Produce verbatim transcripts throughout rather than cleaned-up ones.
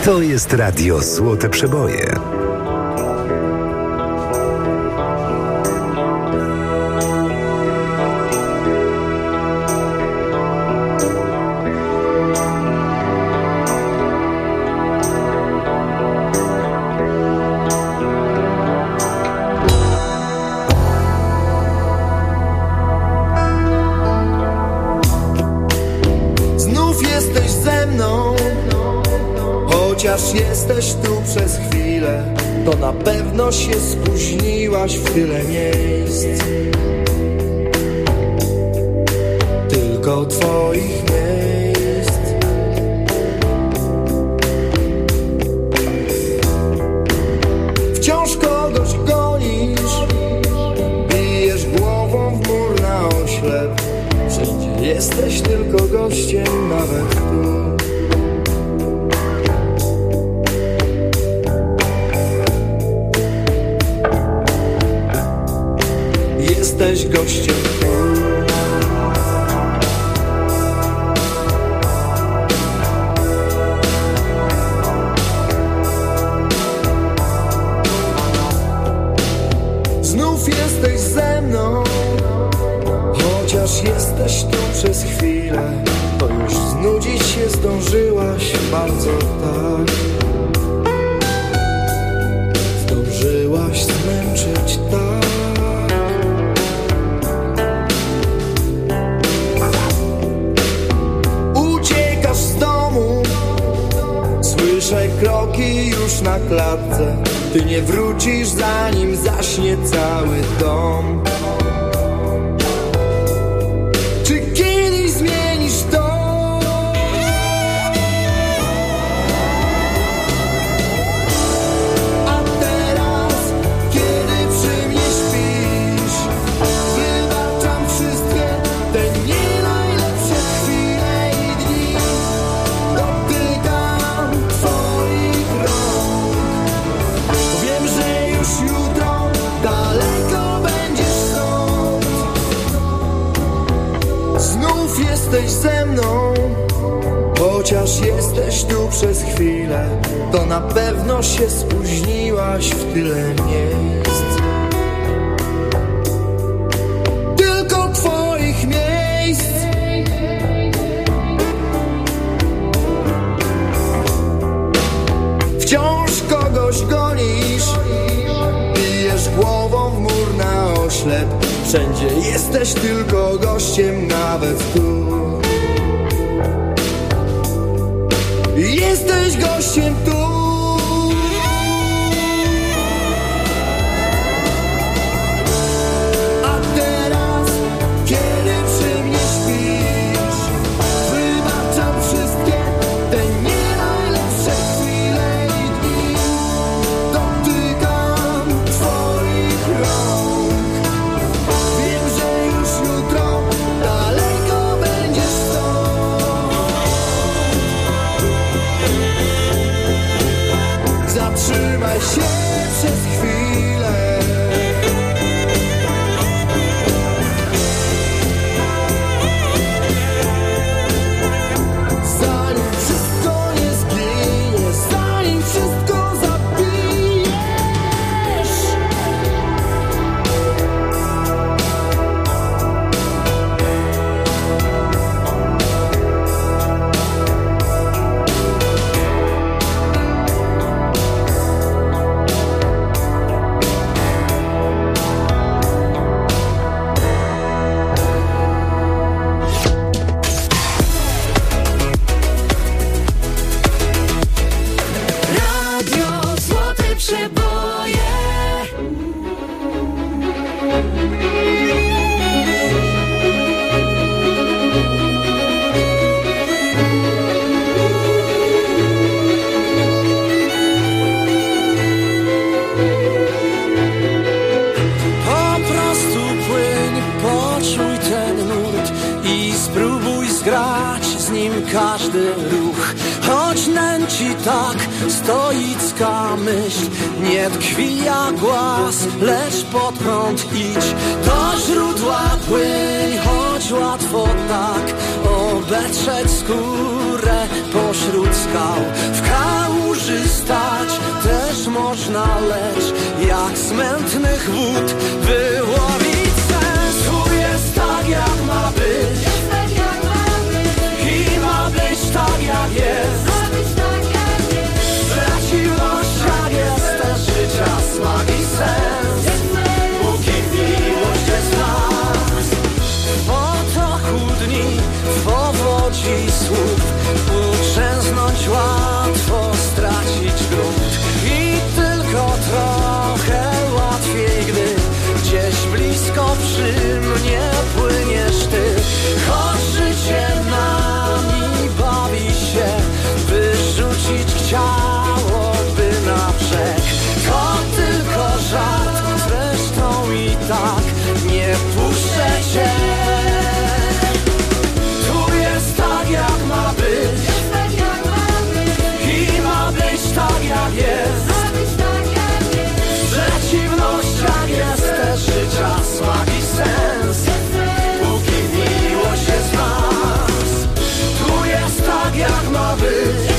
To jest Radio Złote Przeboje. Chociaż jesteś tu przez chwilę, to na pewno się spóźniłaś w tyle miejsc. Tylko twoich miejsc. Wciąż kogoś gonisz, bijesz głową w mur na oślep. Wszędzie jesteś tylko gościem, nawet tu. Jesteś gościem. Znów jesteś ze mną, chociaż jesteś tu przez chwilę, to już znudzić się zdążyłaś bardzo, tak. Zdążyłaś zmęczyć, tak. Słyszę kroki już na klatce. Ty nie wrócisz, zanim zaśnie cały dom. Czy kiedyś zmienisz to? A teraz, kiedy przy mnie śpisz, wybaczam wszystkie te nie najlepsze chwile i dni. Dotykam twoich rąk. Wiem, że już jutro daleko będziesz stąd. Znów jesteś ze mną, chociaż jesteś tu przez chwilę, to na pewno się spóźniłaś w tyle miejsc. Tylko twoich miejsc. Wciąż kogoś gonisz, bijesz głową w mur na oślep. Wszędzie jesteś tylko gościem, nawet tu. Jesteś gościem tu. A teraz, kiedy przy mnie śpisz, wybaczam wszystkie te nie najlepsze chwile i dni. Dotykam twoich rąk. Wiem, że już jutro daleko będziesz stąd. Zatrzymaj się przez chwilę. Zanim wszystko nie zginie, zanim wszystko zabijesz. Radio Złote Przeboje. Po prostu płyń, poczuj ten nurt i spróbuj zgrać z nim każdy ruch. Choć nęci tak stoicka myśl, nie tkwi jak głaz, lecz pod prąd idź. Do źródła płyń, choć łatwo tak obetrzeć skórę pośród skał. W kałuży tych wód wyłowić sens. Tu jest tak jak ma być i ma być tak jak jest. W przeciwnościach jest też życia smak i sens, póki miłość jest nas. W potoku dni, w powodzi słów uczęznąć łatwo, stracić grunt. I tylko trochę łatwiej, gdy gdzieś blisko przy mnie płyniesz ty. Choć życie nami bawi się, wyrzucić chciałoby na brzeg. To tylko żart, zresztą i tak nie puszczę cię. Tu jest tak jak ma być i ma być tak jak jest. W przeciwnościach jest też życia smak i sens, póki miłość jest w nas. Tu jest tak jak ma być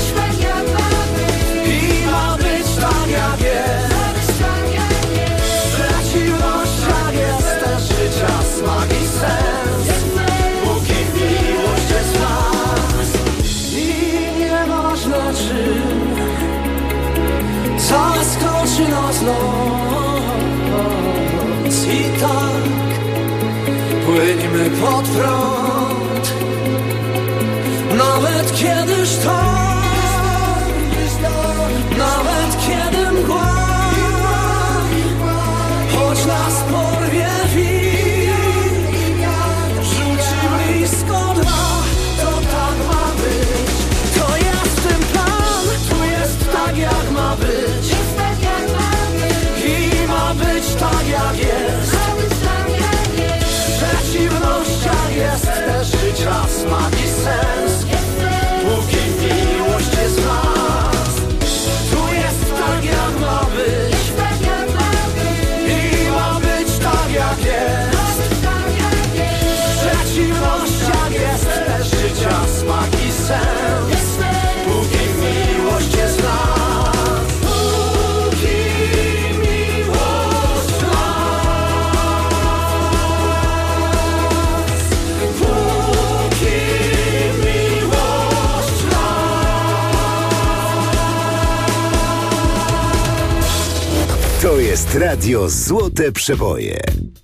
i ma być tak jak jest. W przeciwnościach jest też życia smak i sens, póki miłość jest w nas. I nieważne czy zaskoczy nas los, i tak płyniemy pod prąd. Nawet kiedy sztorm, nawet kiedy mgła, choć nas porwie wiatr, rzuci blisko dna. To tak ma być, to jest ten plan. Tu jest tak jak ma być i ma być tak jak jest. W przeciwnościach jest też życia smak i sens, póki miłość jest w nas. Tu jest tak jak ma być i ma być tak jak jest. W przeciwnościach jest też życia smak i sens, póki miłość jest w nas. Póki miłość w nas. Póki miłość w nas. To jest Radio Złote Przeboje.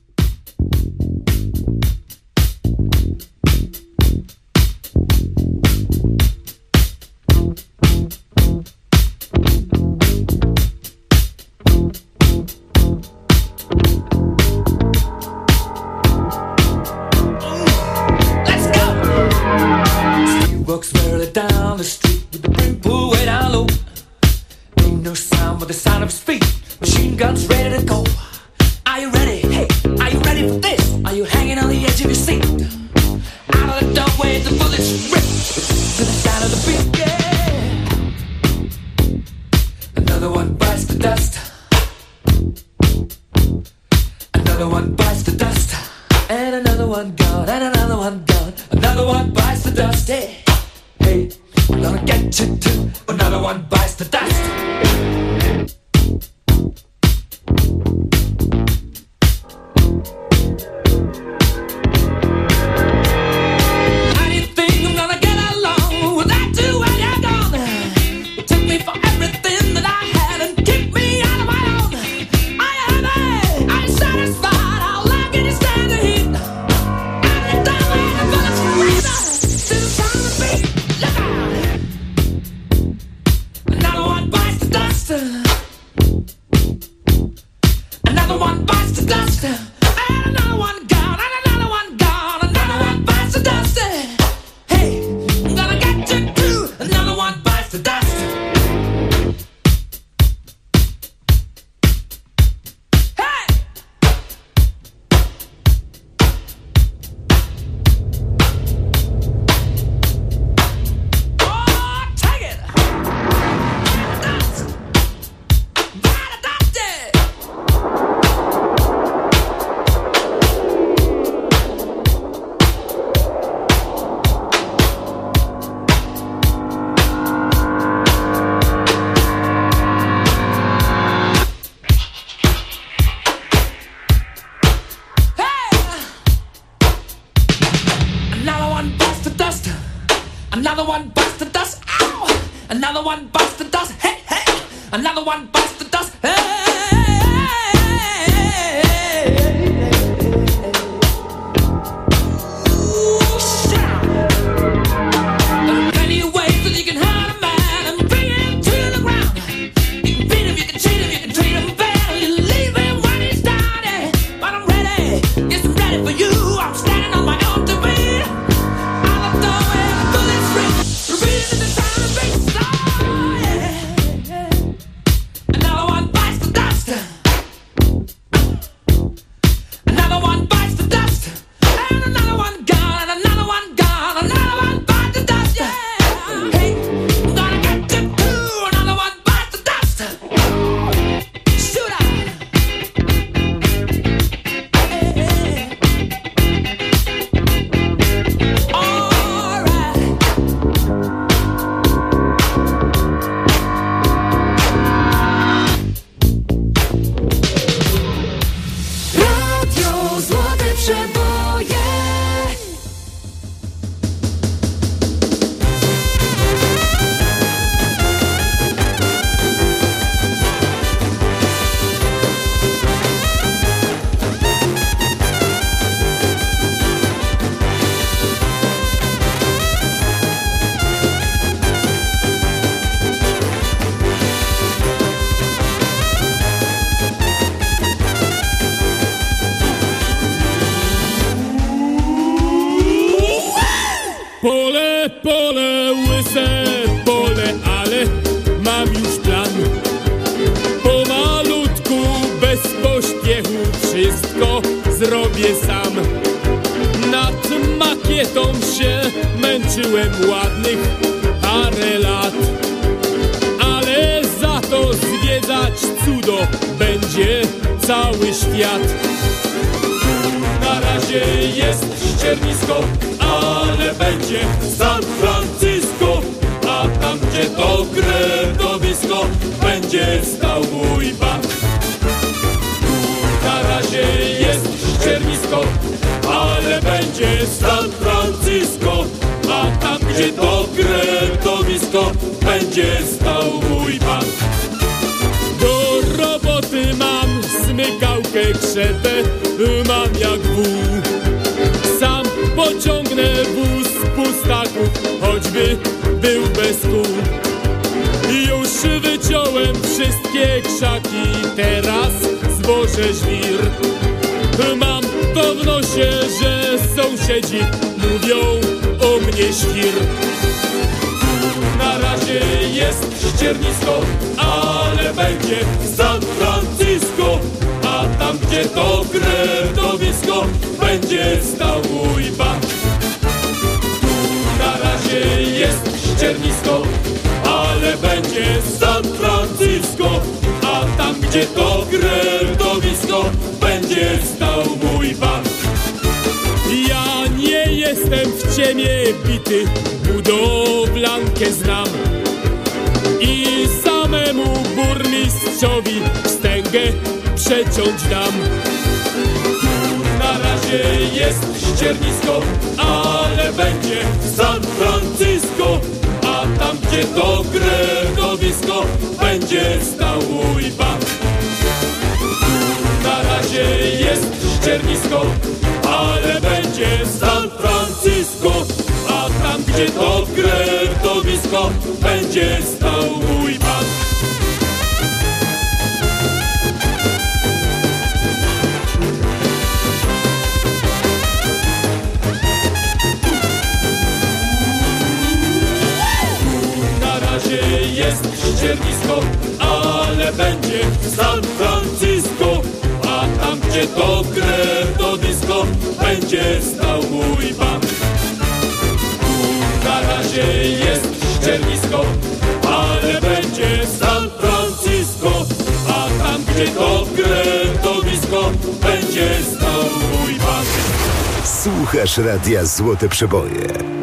Let's go! He walks merrily down the street with the brim pulled way down low. Ain't no sound but the sound of his feet. Machine guns ready to go. Are you ready? Hey, are you ready for this? Are you hanging on the edge of your seat? Out of the doorway, the bullets rip to the sound of the beat. Yeah. Another one bites the dust. Another one bites the dust. And another one gone. And another one gone. Another one bites the dust. Hey, hey, I'm gonna get you too. Another one bites the dust. How do you think I'm gonna get along without you when you're gone? You took me for everything that I had and kicked me out of my own. Are you happy? Are you satisfied? How long can you stand the heat? Are you done with the bullets freezing to the sound of the beat? Look out! Another one bites the dust. the dust. Ow! Another one bites the dust. Hey, hey! Another one bites the dust. Hey! Pole, pole, łyse pole, ale mam już plan. Pomalutku, bez pośpiechu, wszystko zrobię sam. Nad makietą się męczyłem ładnych parę lat, ale za to zwiedzać cudo będzie cały świat. Na razie jest ściernisko, ale będzie San Francisco, a tam gdzie to krętowisko będzie stał mój bank. Na razie jest ściernisko, ale będzie San Francisco, a tam gdzie to krętowisko będzie stał mój bank. Do roboty mam smykałkę, krzepę, mam jak wół. Sam pociągnę wóz pustaków, choćby był bez kół. Już wyciąłem wszystkie krzaki, teraz zwożę żwir. Mam to w nosie, że sąsiedzi mówią o mnie świr. Na razie jest ściernisko, ale będzie San Francisco, a tam gdzie to krętowisko będzie stał mój bank. Na razie jest ściernisko, ale będzie San Francisco, a tam gdzie to krętowisko będzie stał mój bank. Ja nie jestem w ciemię bity, budowlankę znam i samemu burmistrzowi wstęgę przeciąć dam. Na razie jest ściernisko, ale będzie San Francisco, a tam gdzie to krętowisko będzie stał mój bank. Na razie jest ściernisko, ale będzie San Francisco, a tam gdzie to krętowisko będzie stał mój bank. Na razie jest ściernisko, ale będzie San Francisco, a tam gdzie to krętowisko będzie stał mój bank. Na razie jest ściernisko, ale będzie San Francisco, a tam gdzie to krętowisko będzie stał mój bank. Słuchasz Radia Złote Przeboje.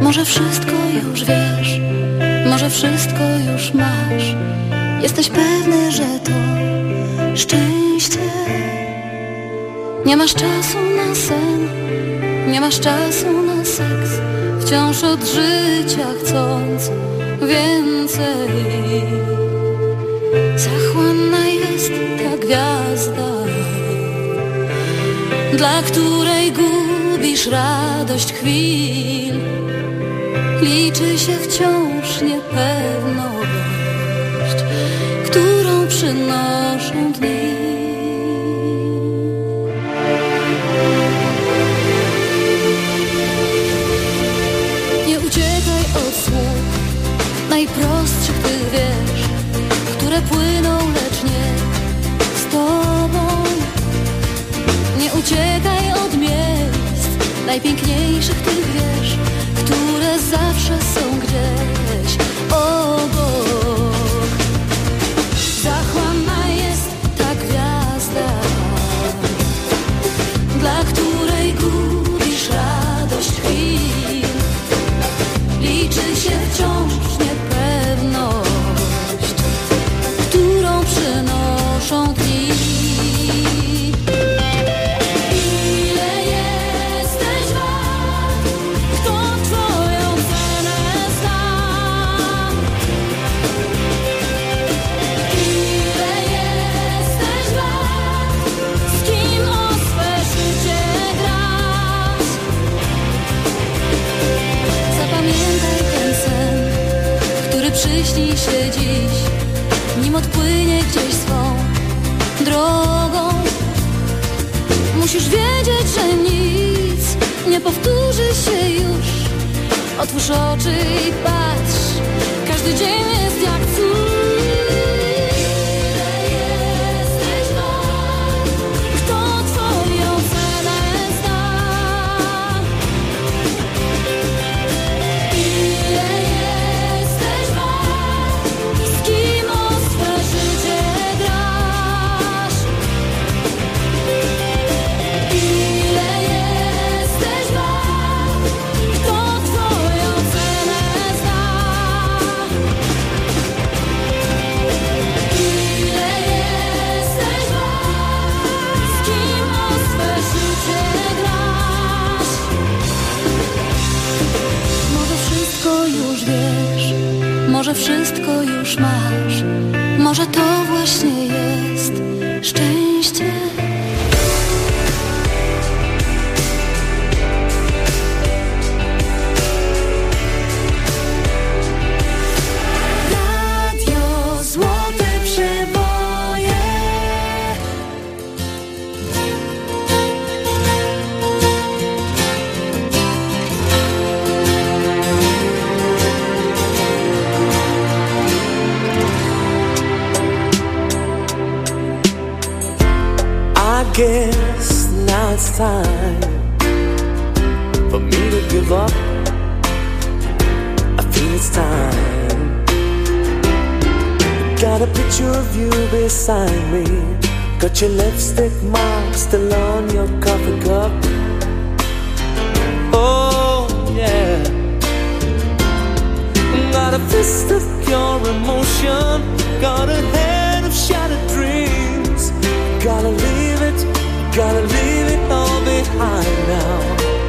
Może wszystko już wiesz, może wszystko już masz. Jesteś pewny, że to szczęście. Nie masz czasu na sen, nie masz czasu na seks. Wciąż od życia chcąc więcej. Zachłanna jest ta gwiazda, dla której gubisz radość chwil. Liczy się wciąż niepewność, którą przynoszą dni. Nie uciekaj od słów najprostszych, ty wiesz, które płyną, lecz nie z tobą. Nie uciekaj od miejsc najpiękniejszych, ty wiesz, które zawsze są gdzieś obok. Zachłanna jest ta gwiazda, dla której gubisz radość chwil. Liczy się wciąż niepewność, którą przynoszą dni. Przyśnij się dziś, nim odpłynie gdzieś swą drogą. Musisz wiedzieć, że nic nie powtórzy się już. Otwórz oczy i patrz, każdy dzień jest jak cud. Może wszystko już masz, może to właśnie jest szczęście. Radio Złote Przeboje. I guess now it's time for me to give up. I feel it's time. Got a picture of you beside me. Got your lipstick mark still on your coffee cup. Oh yeah. Got a fist of pure emotion. Got a head of shattered dreams. Gotta leave it, gotta leave it all behind now.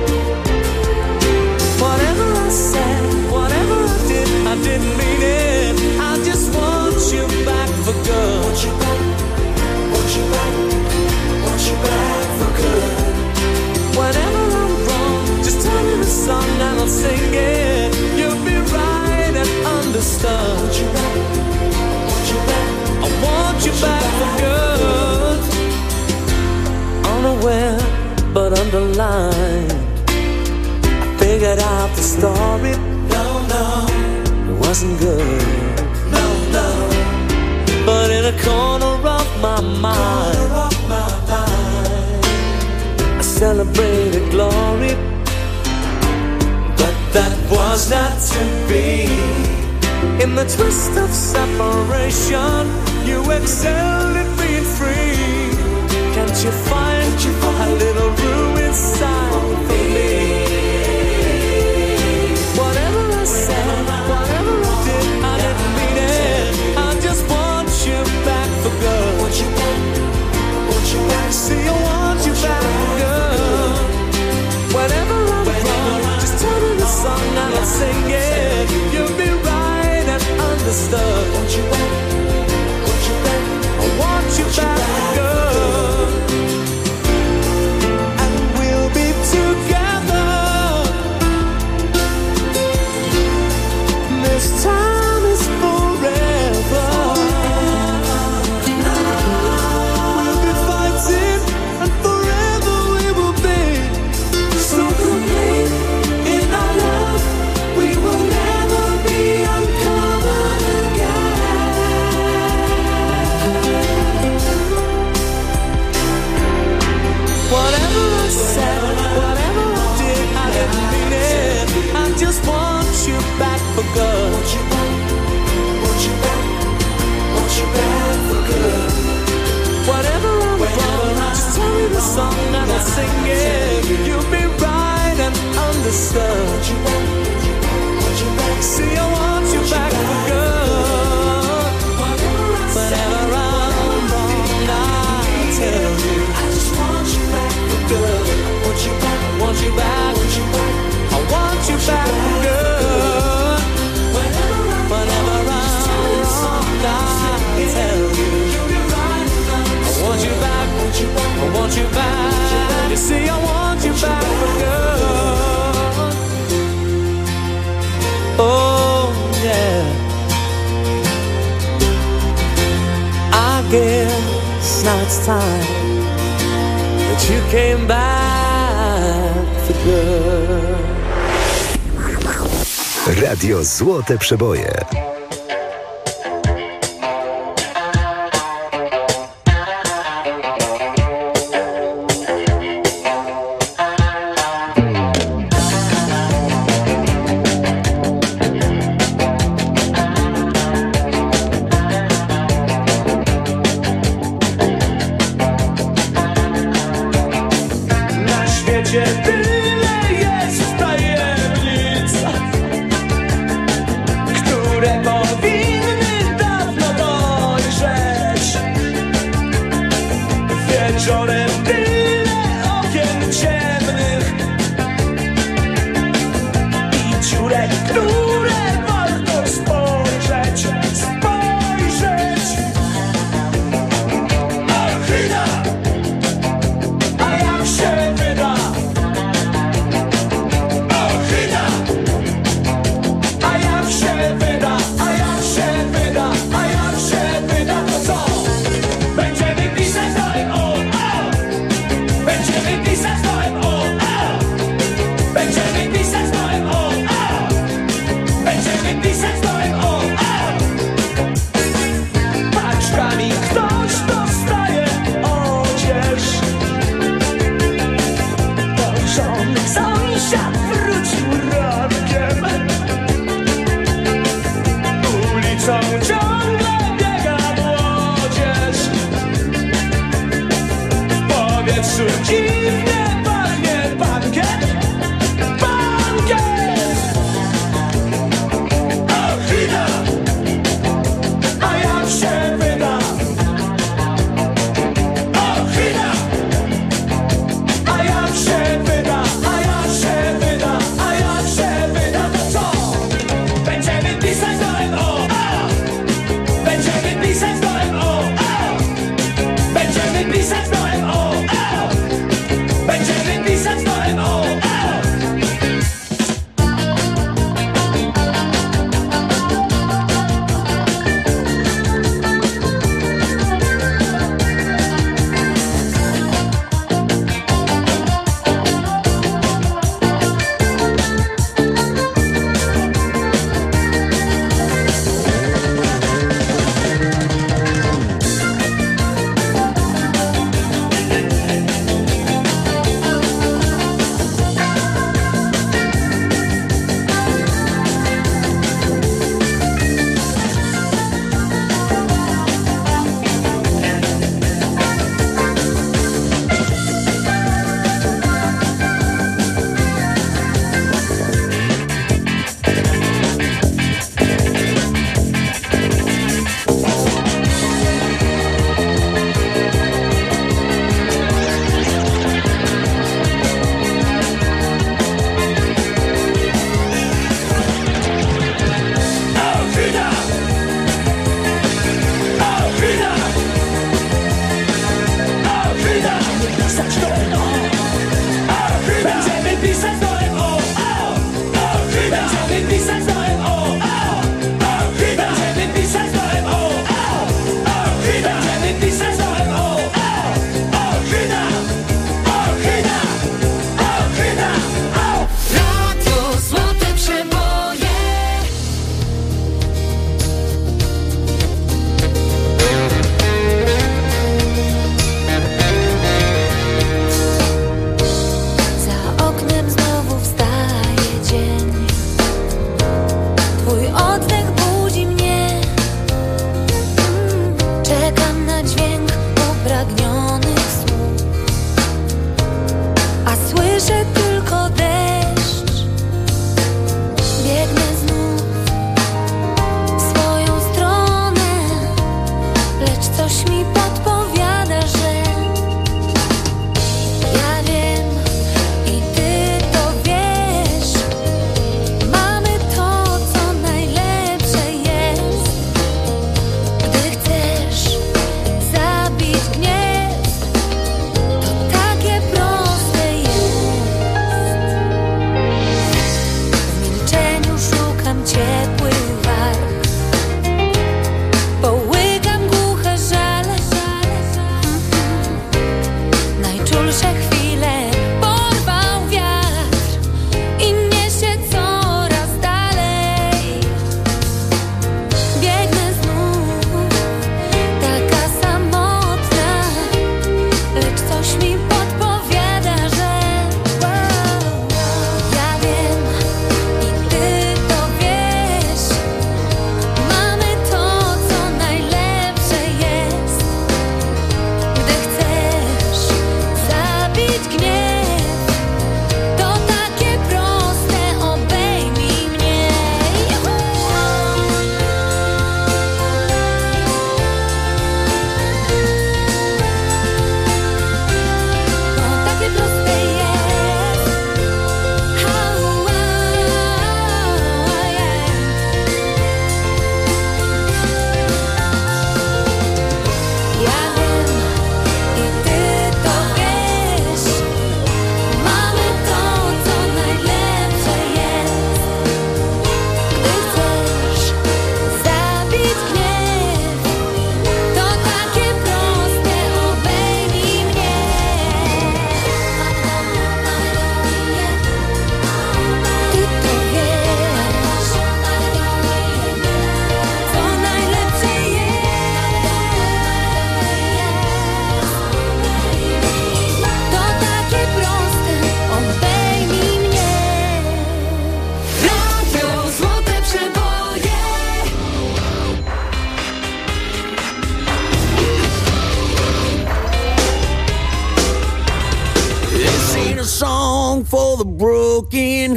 Whatever I said, whatever I did, I didn't mean it. I just want you back for good. Want you back, want you back, want you back for good. Whenever I'm wrong, just tell me the song and I'll sing it. You'll be right and understood. Want you back, want you back, I want you back for good. Unaware but underlined, I figured out the story. No, no, it wasn't good. No, no. But in a corner of my mind, corner of my mind, I celebrated glory. But that was not to be. In the twist of separation, you excelled at being free. Can't you find you a little room inside for me? What last time that you came back for good. Radio Złote Przeboje.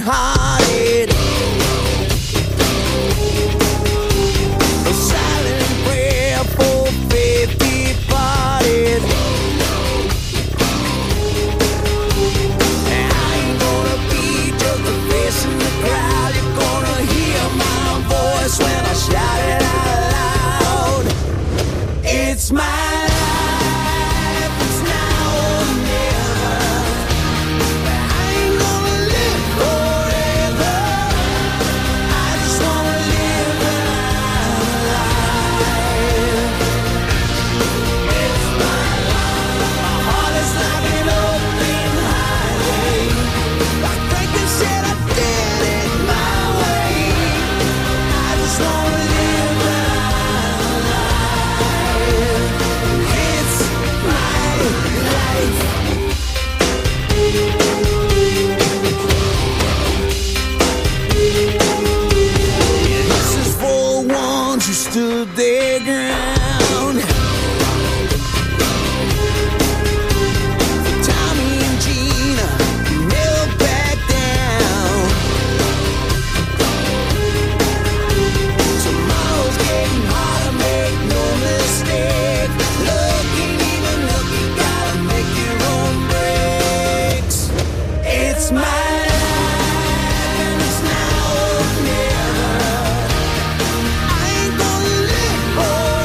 hearted. A silent prayer for faith departed. And I ain't gonna be just a face in the crowd. You're gonna hear my voice when I shout it out loud. It's my life, it's now or never. I ain't gonna live forever. I just wanna live when I'm alive. It's my life. My heart is like an open highway. Like Franklin said, I did it my way. I just wanna live when I'm alive. It's my life. This is for the ones who stood their ground. For Tommy and Gina, who never back down. Tomorrow's getting harder, make no mistake. Look ain't even look, you gotta make your own breaks. It's my life and it's now or never. I ain't gonna live forever.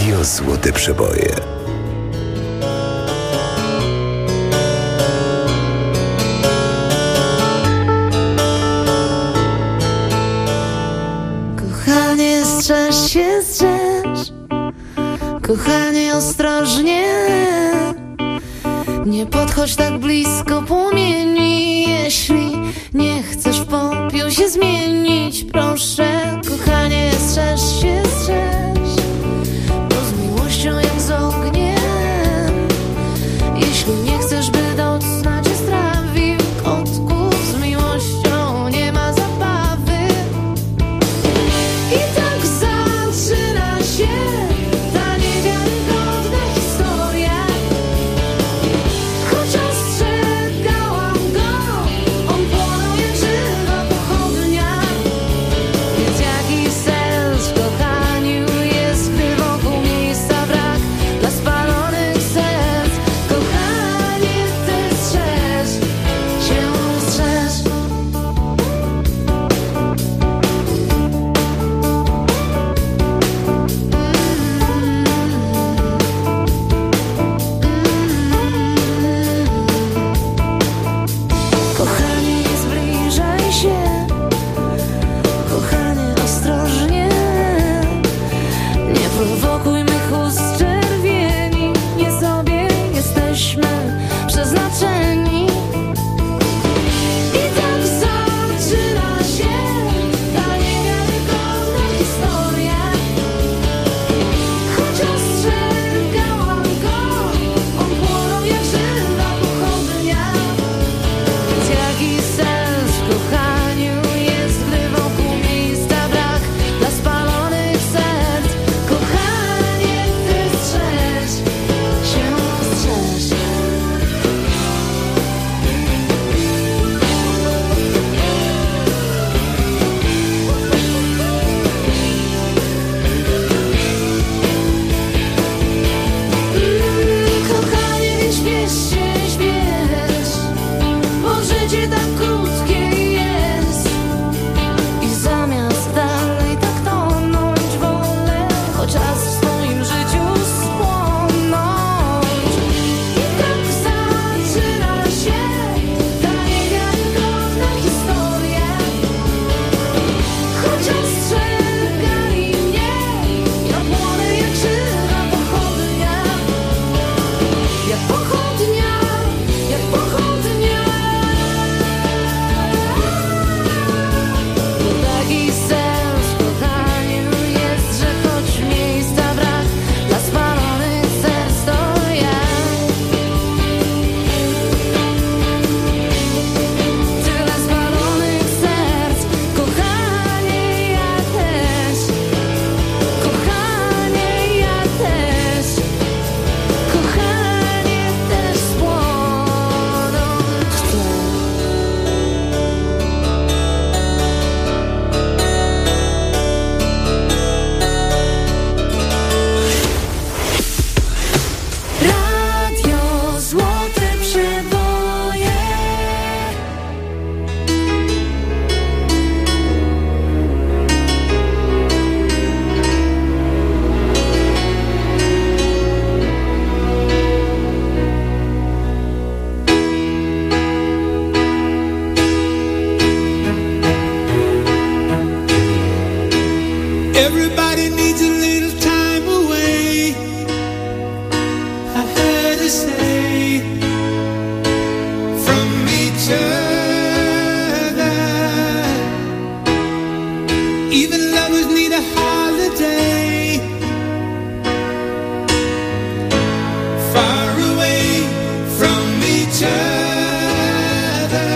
Radio Złote Przeboje. Kochanie, strzeż się, strzeż. Kochanie, ostrożnie. Nie podchodź tak blisko płomieni. Jeśli nie chcesz w popiół się zmienić, proszę, kochanie, strzeż się, strzeż. Bo z miłością jak z ogniem. Jeśli nie chcesz, by docnać się strawił kotków, z miłością nie ma zabawy. I tak zaczyna się ta niewiarygodna historia. Choć ostrzegałam go, on płonął jak żywa pochodnia. Więc jaki sens w kochaniu jest, gdy wokół miejsca brak dla spalonych serc? Kochanie, ty strzeż się, strzeż. Kochanie, nie zbliżaj się. Kochanie, ostrożnie. Nie prowokuj mych ust czerwieni. Nie sobie jesteśmy przeznaczeni. I tak zaczyna się ta niewiarygodna historia. Choć ostrzegałam go, on płonął jak żywa pochodnia. Więc jaki sens w kochaniu jest, gdy wokół miejsca brak dla spalonych serc? Kochanie, ty strzeż się, strzeż. Mm, kochanie, nie śpiesz się, śpiesz, bo życie tak krótkie jest. I zamiast dalej tak tonąć, wolę chociaż w swoim życiu spłonąć. I tak zaczyna się ta niewiarygodna historia. Choć ostrzegali mnie, ja płonę jak żywa pochodnia. Jak pochodnia, jak pochodnia. Bo taki sens w kochaniu jest, że choć miejsca brak dla spalonych serc, to ja. Tyle spalonych serc, kochanie, ja też. Kochanie, ja też. Kochanie, też spłonąć chcę. Radio Złote Przeboje. Everybody needs a little time away, I heard her say, from each other. Even lovers need a holiday, far away from each other.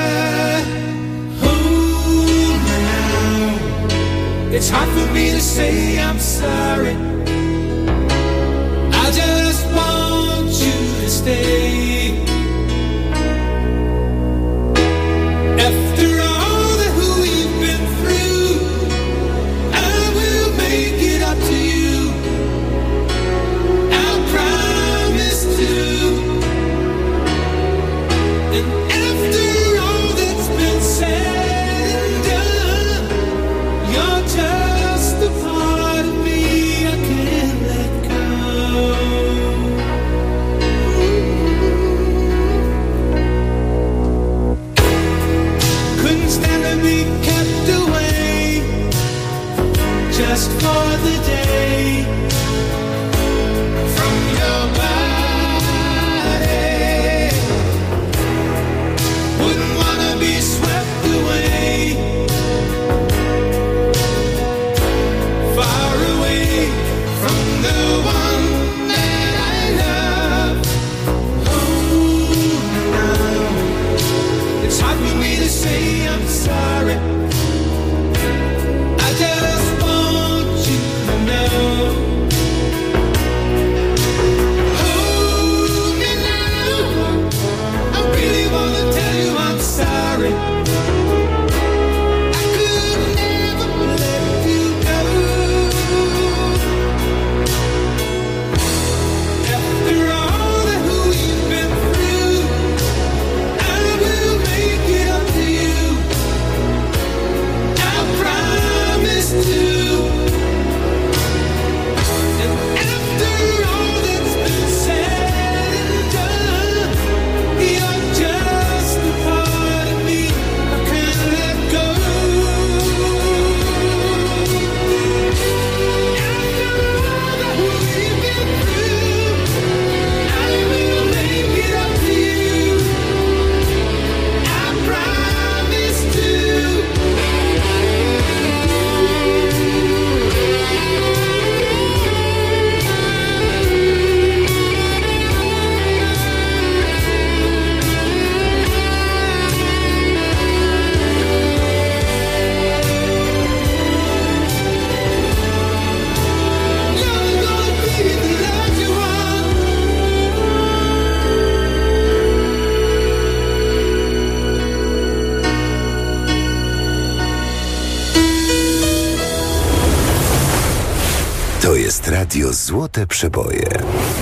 Oh, now it's hard for me to say I'm sorry. I just want you to stay. After all that we've been through, I will make it up to you. I promise to. And after all that's been said and done, you're just a part of me I Radio Złote Przeboje.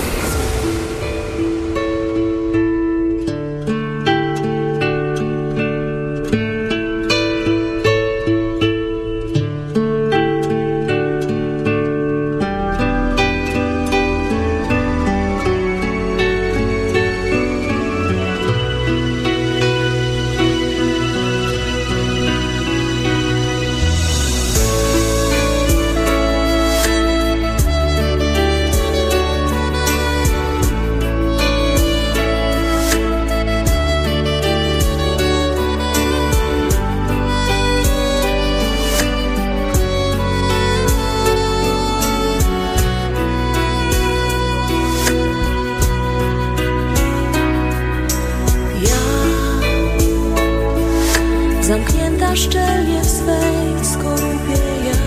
Zamknięta szczelnie w swej skorupie ja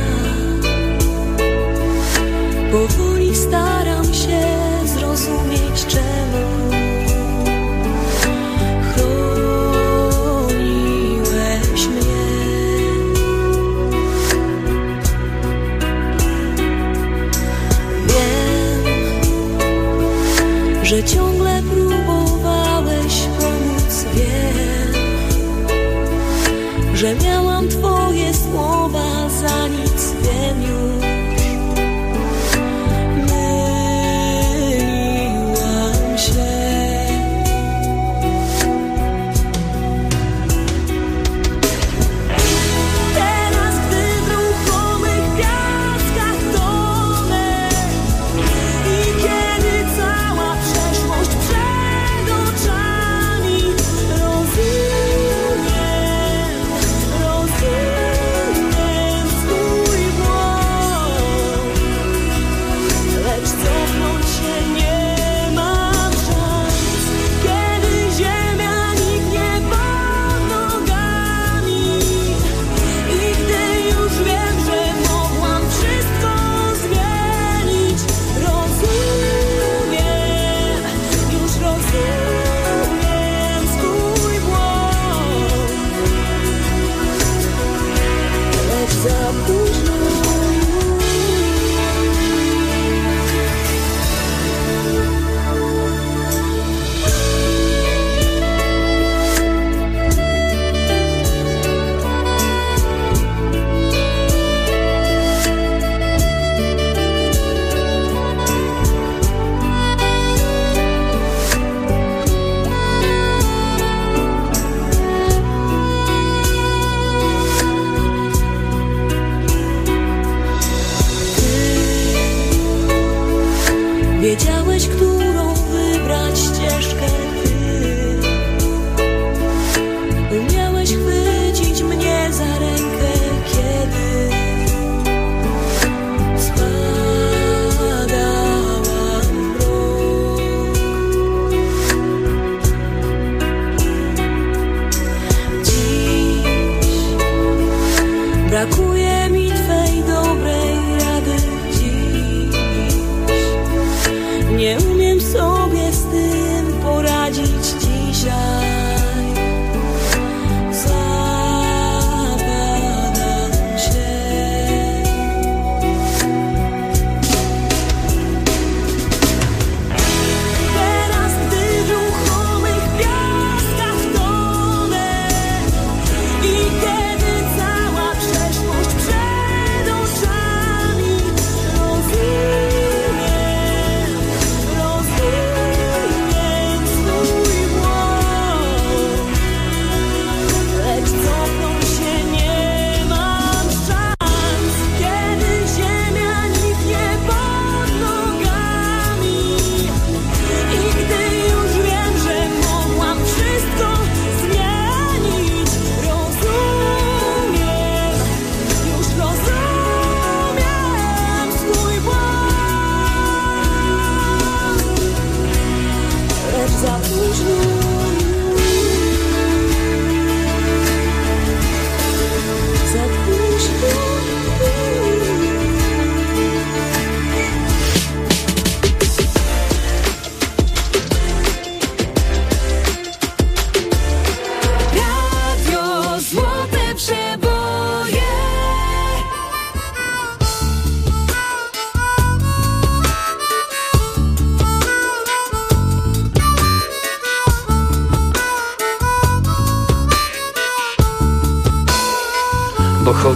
powoli staram się zrozumieć, czemu chroniłeś mnie. Wiem, że ciągle próbowałeś pomóc, wiem, że miałam twoje słowa za nic, wiem już. Myliłam się. Teraz, gdy w ruchomych piaskach tonę i kiedy cała przeszłość przed oczami, rozumiem, rozumiem swój błąd, lecz cofnąć się nie mam szans, kiedy ziemia niknie pod nogami i gdy już wiem, że mogłam wszystko zmienić. Rozumiem, już rozumiem swój błąd, lecz za późno wiedziałeś, którą wybrać ścieżkę ty. Umiałeś chwycić mnie za rękę, kiedy spadałam w mrok. Dziś brakuje mi twej dobrej rady. Dziś nie umiem sobie z tym poradzić.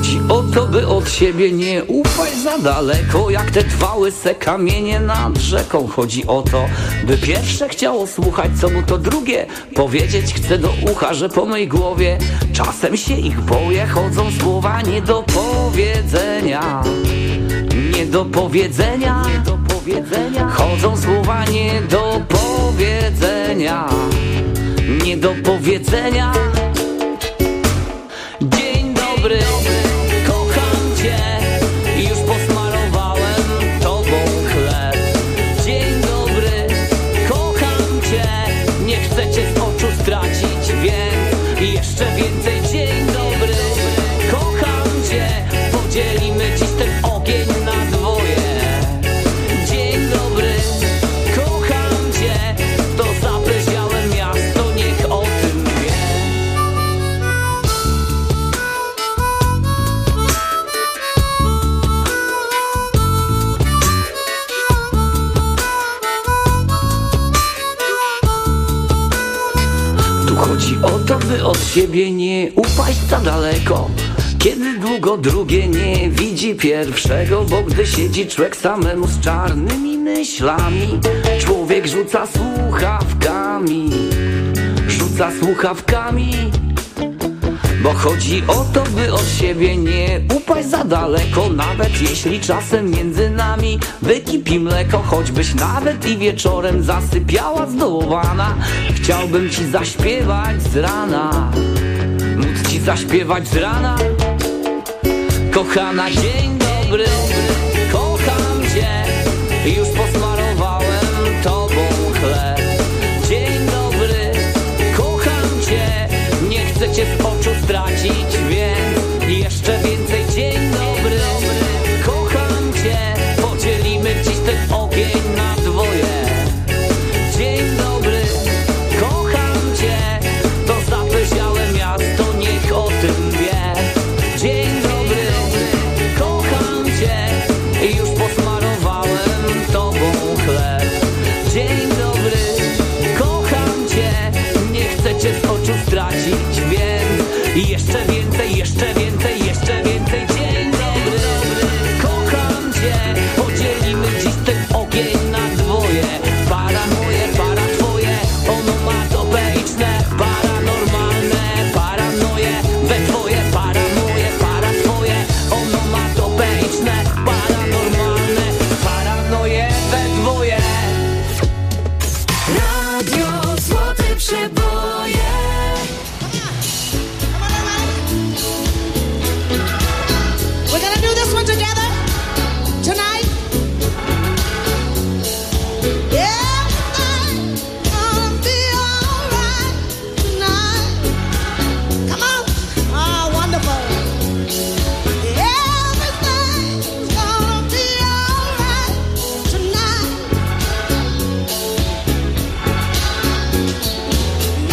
chodzi o to, by od siebie nie upaść za daleko, jak te dwa łyse kamienie nad rzeką. Chodzi o to, by pierwsze chciało słuchać, co mu to drugie powiedzieć chce do ucha, że po mej głowie czasem się ich boję. Chodzą słowa nie do powiedzenia, nie do powiedzenia, nie do powiedzenia. Chodzą słowa nie do powiedzenia, nie do powiedzenia. Dzień dobry, kocham cię, już posmarowałem tobą chleb. Dzień dobry, kocham cię, nie chcę cię z oczu stracić, więc jeszcze więcej. Dzień dobry, kocham cię, podzielimy dziś ten ogień na dwoje. Dzień dobry, kocham cię, to zapleśniałe miasto, niech o tym wie. Tu chodzi o to, by od siebie nie upaść za daleko, kiedy długo drugie nie widzi pierwszego. Bo gdy siedzi człowiek samemu z czarnymi myślami, człowiek rzuca słuchawkami, rzuca słuchawkami. Bo chodzi o to, by od siebie nie upaść za daleko, nawet jeśli czasem między nami wykipi mleko. Choćbyś nawet i wieczorem zasypiała zdołowana, chciałbym ci zaśpiewać z rana, móc ci zaśpiewać z rana. Kochana, dzień dobry, kocham cię, już posmarowałem tobą chleb. Dzień dobry, kocham cię, nie chcę cię z oczu stracić, więc jeszcze więcej. Dzień dobry, kocham cię, podzielimy dziś ten ogień na dwoje. Dzień dobry, kocham cię, to zapleśniałe miasto, niech o tym wie. Dzień dobry, kocham cię, już posmarowałem tobą chleb. Dzień dobry, kocham cię, nie chcę cię z oczu stracić, więc jeszcze więcej, jeszcze więcej, jeszcze więcej. Dzień dobry, kocham cię, podzielimy dziś ten ogień na dwoje. Para moje, para twoje, onomatopeyczne, paranormalne, paranoje, we twoje. Para moje, para twoje, onomatopeyczne, paranormalne, paranoje, we dwoje. Radio Złote Przeboje. We're gonna do this one together tonight. Everything's gonna be alright tonight. Come on, oh wonderful. Everything's gonna be alright tonight.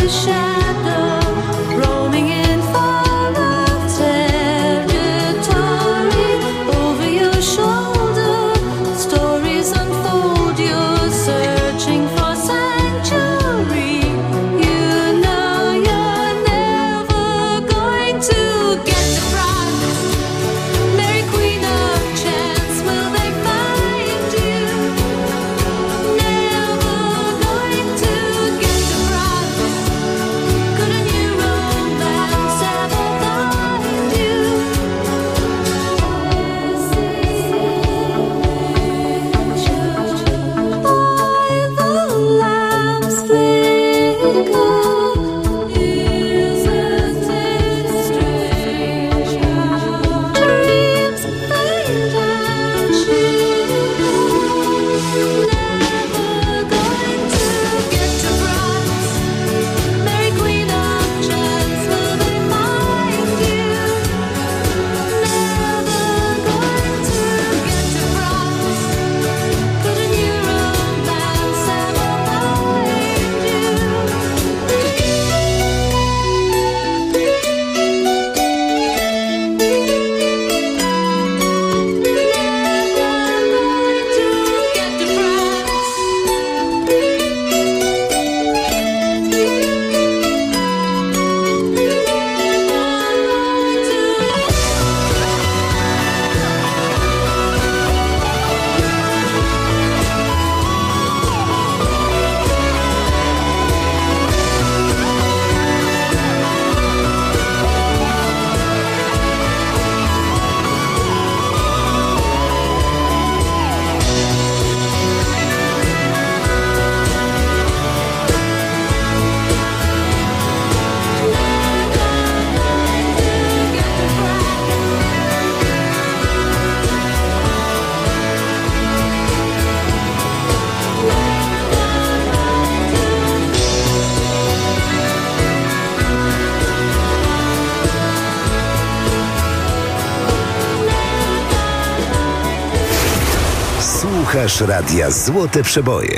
Słuchasz radia Złote Przeboje.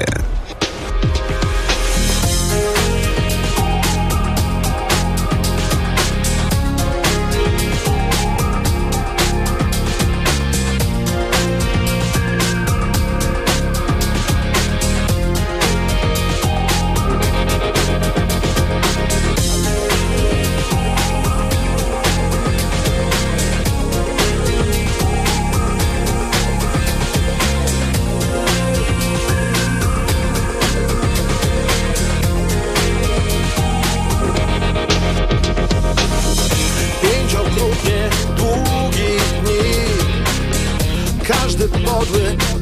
Każdy podły